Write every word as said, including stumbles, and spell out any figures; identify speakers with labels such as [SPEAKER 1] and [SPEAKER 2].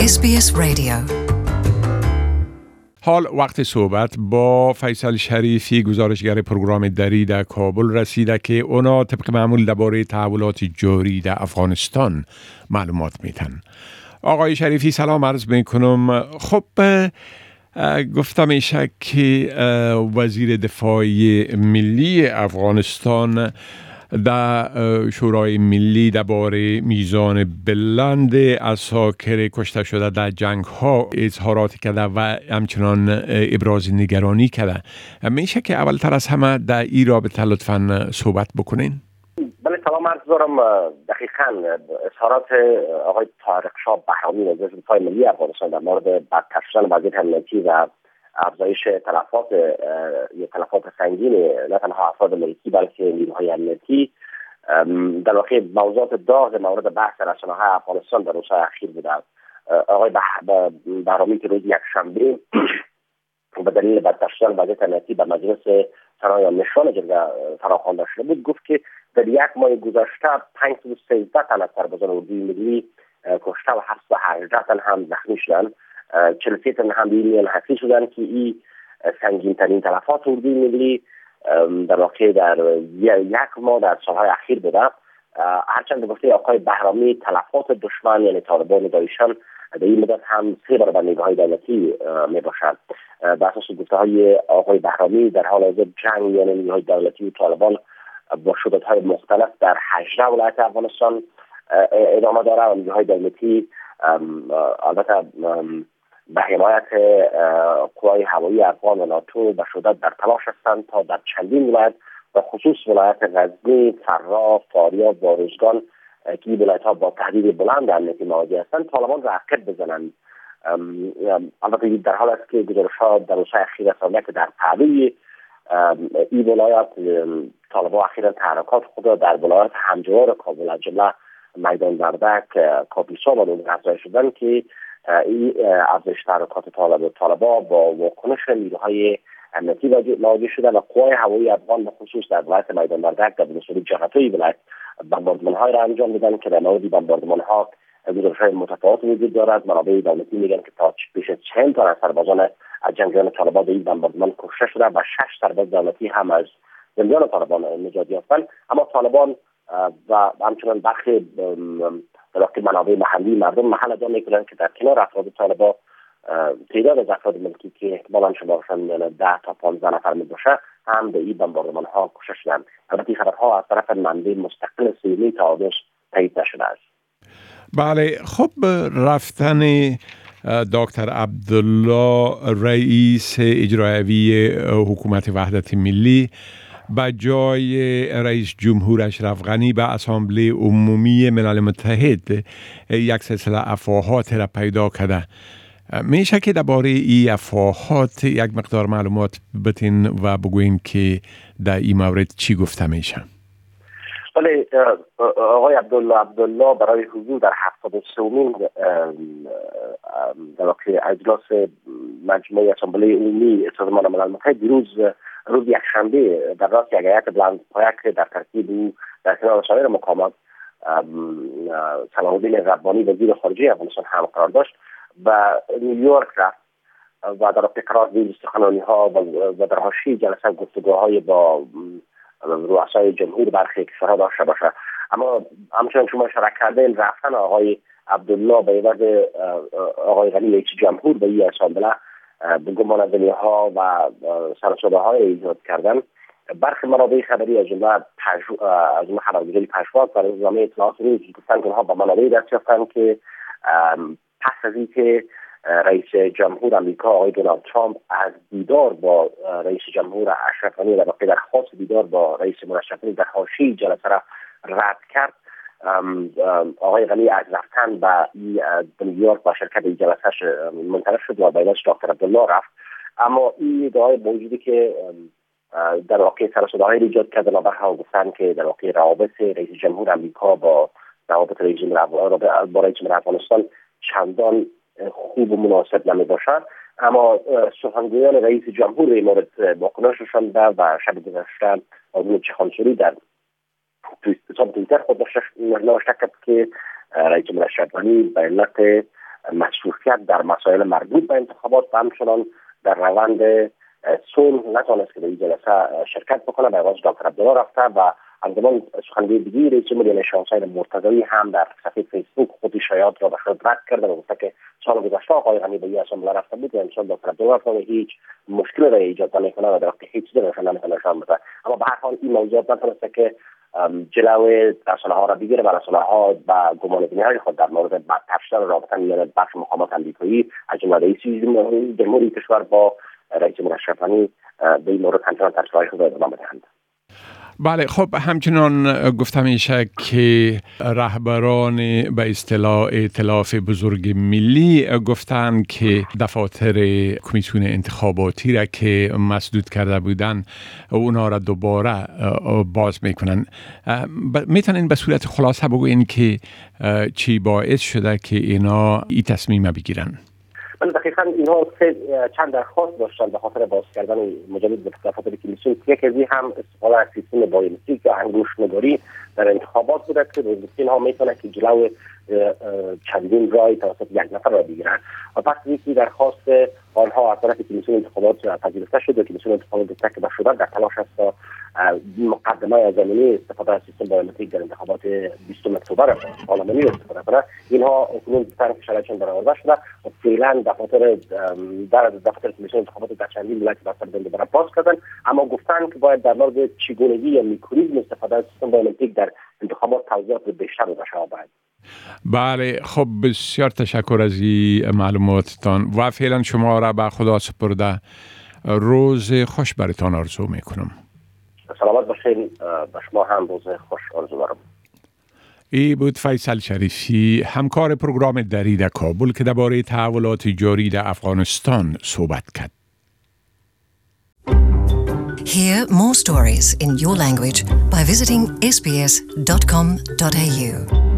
[SPEAKER 1] اس بی اس رادیو.
[SPEAKER 2] حال وقت صحبت با فیصل شریفی، گزارشگر پروگرام دری در کابل رسیده که اونا طبق معمول درباره تحولات جاری در افغانستان معلومات میتن. آقای شریفی سلام عرض میکنم. خب گفتم میشه که وزیر دفاع ملی افغانستان در شورای ملی درباره میزان بلند عساکر کشته شده در جنگ ها اظهاراتی کرده و همچنان ابراز نگرانی کرده. میشه که اولتر از همه در این رابطه لطفاً صحبت بکنین؟
[SPEAKER 3] بله سلام عرض دارم. دقیقاً اظهارات آقای طارق شاه بهرامی وزیر دفاع ملی افغانستان در مورد بدتر شدن وضعیت امنیتی و افزایش تلفات یا تلفات سنگین نه تنها افراد ملیتی بلکه نیروهای امنیتی در واقع موضوعات داغ مورد بحث رسانه‌های افغانستان در روزهای اخیر بوده. آقای بهرامی که روز یکشنبه به دلیل بدتر شدن وضعیت امنیتی به مجلس ثنای نشان جرگه فراخوانده شده بود، گفت که در یک ماه گذشته پانصد و سیزده تن از سربازان اردوی ملی کشته و هفتصد و هجده تن هم زخمی شدند. چهل و سه تن هم بیرون حسی شدن که این سنگین ترین تلفات اردوی ملی در واقع در یک ماه در سالهای اخیر بوده. هرچند به گفته آقای بهرامی تلفات دشمن یعنی طالبان و داعشان در این مدت هم سه برابر نیروهای دولتی می باشند. بر اساس گفته های آقای بهرامی در حال حاضر جنگ یعنی نیروهای دولتی و طالبان با شدت‌های مختلف در هجده ولایت افغانستان ادامه داره و نیروهای دولتی البته به حمایت قوای هوایی افغان و ناتو به شدت در تلاش هستند تا در چندین ولایت و خصوص ولایت غزنی، فرا، فاریاب و روزگان که این ولایت‌ها با تهدید بلند امنیتی مواجه هستند طالبان را عقب بزنند. البته در حال است که گزارش‌ها در روزهای اخیر رسانده که در پهلوی این ولایت طالبان اخیراً تحرکات خود را در ولایت همجوار کابل از جمله میدان وردک، کاپیسا و نوبت افزایش شدن که این افزایش تحرکات طالبان طالبان با واکنش نیروهای امنیتی مواجه شدن و قوای هوایی افغان به خصوص در ولایت میدان وردک در بلوسوری جغتوی ولایت بمباردمان‌های را انجام دادن که در مورد بمباردمان‌ها گزارش‌های متفاوت وجود دارد. منابع دولتی میگن که تا بیش از چهل تا از سربازان از جنگجویان طالبان در این بمباردمان کشته شده و شش سرباز دولتی هم از زندان طالبان نجات یافتند. اما طالبان و همچنان برخی در واقع منابع محلی مردم محل ادعا میکنند که در کنار افراد طالبان تعداد از افراد ملکی که احتمالاً شمارشان ده تا پانزده نفر می باشه هم به این بمباردمان ها کشته شدند. البته خبرها از طرف منبع مستقل سیمی تا آدرس تایید نشده است.
[SPEAKER 2] بله، خب رفتن دکتر عبدالله رئیس اجرایی حکومت وحدت ملی با جای رئیس جمهور اشرف غنی به اسامبله عمومی ملل متحد یک سلسله افواهات را پیدا کرده. میشه که درباره این افواهات یک مقدار معلومات بتین و بگوین که در این مورد چی گفته میشه؟
[SPEAKER 3] بله، آقای عبدالله عبدالله برای حضور در هفتاد و سومین در واقع اجلاس مجمع اسامبله عمومی سازمان ملل متحد دیروز روز یکشنبه در راست یک هیئت بلندپایه که در ترتیب او در کنار سایر مقامات صلاح الدین ربانی وزیر خارجه افغانستان هم قرار داشت و نیویورک رفت و در تکرار این سخنرانی‌ها و در حاشیه جلسه گفتگوهای با رؤسای جمهور برخی کشورها داشته باشه. اما همچنان شما اشاره کردین رفتن آقای عبدالله به عوض آقای غنی رئیس جمهور به این اسامبله به گمان ها و سرسده‌های ایجاد کردن. برخی منابع خبری از جمله از جمله خبرگزاری پژواک و روزنامه اطلاعات روز گفتن که اونها با منابع دست یافتن که پس از اینکه رئیس جمهور آمریکا آقای دونالد ترامپ از دیدار با رئیس جمهور اشرف غنی در واقع درخواست دیدار با رئیس جمهور اشرف غنی در حاشیه جلسه را رد کرد، آقای غنی از رفتن به نیویورک با شرکت این جلسهش منطلق شد و به واسطه دکتر عبدالله رفت. اما این ادعای موجودی که در واقع سرسده‌های ایجاد کردن و برها گفتن که در واقع روابط رئیس جمهور آمریکا با روابط رئیس جمهور با رئیس جمهور افغانستان چندان خوب و مناسب نمی باشد. اما سخنگویان رئیس جمهور این مورد واکنششان داد و شب گذشته آقای چخانسوری در توییتر خود نوشته کرد که رئیس جمهور اشرف غنی به علت مشروطیت در مسائل مربوط به انتخابات و همچنان در روند صلح نتونست که در این جلسه شرکت بکنه. به عوض دکتر عبدالله رفته و همزمان سخنگوی دیگه رئیس جمهور یعنی شاه حسین مرتضوی هم در صفحه فیسبوک خود شایعات را به خود رد کرده و گفته که سال گذشته آقای غنی به این اسامبله رفته بود و امسال دکتر عبدالله رفته و هیچ مشکلی را ایجاد نمیکنه و در وقت هیچ چیزی نشان نمیتونه نشان بده. اما به هر حال این موضوعات نتونسته که جلوی رسانه ها را بگیره و رسانه ها و گمانه‌بینی های خود در مورد بدتر شدن رابطه میان بخش مقامات امریکایی از جمله رئیس جمهوری کشور با رئیس جمهور اشرف غنی به این مورد همچنان تشریح‌های خود ادامه بدهند.
[SPEAKER 2] بله، خب همچنان گفته میشه که رهبران به اصطلاح ائتلاف بزرگ ملی گفتن که دفاتر کمیسیون انتخاباتی را که مسدود کرده بودن اونا را دوباره باز میکنن. میتونین به صورت خلاصه بگوین که چی باعث شده که اینا این تصمیم بگیرن؟
[SPEAKER 3] ولی دقیقاً اینها چند درخواست داشتن به خاطر باز کردن مجدد دفاتر کمیسیون. یکی از این هم استفاده از سیستم بایومتریک یا انگشت‌نگاری در انتخابات بوده که اینها میتونه که جلو چندین رای توسط یک نفر را بگیرن و پس یکی درخواست آنها از طرف کمیسیون انتخابات پذیرفته شد و کمیسیون انتخابات تکمیل شده در تلاش است تا مقدمه زمینی استفاده از سیستم بایومتریک در انتخابات بیستم اکتبر پارلمانی را استفاده کنه. اینها اکنون طرف شرایطشان برآورده شده و فعلا دفاتر در دفتر کمیسیون انتخابات در چندین ولایت بستر بنده برای باز کردن، اما گفتن که باید در مورد چگونگی یا میکانیزم استفاده از سیستم بایومتریک در انتخابات توضیحات بیشتر بشه.
[SPEAKER 2] بله، خب بسیار تشکر از این معلوماتتان و فعلا شما را به خدا سپرده. روز خوش براتان آرزو میکنم.
[SPEAKER 3] سلامت باشین. به شما هم روز خوش آرزو دارم.
[SPEAKER 2] ای بود فیصل شریفی، همکار پروگرام دری در کابل که درباره تحولات جاری در افغانستان صحبت کرد.
[SPEAKER 1] Hear more stories in your language by visiting s b s dot com dot a u.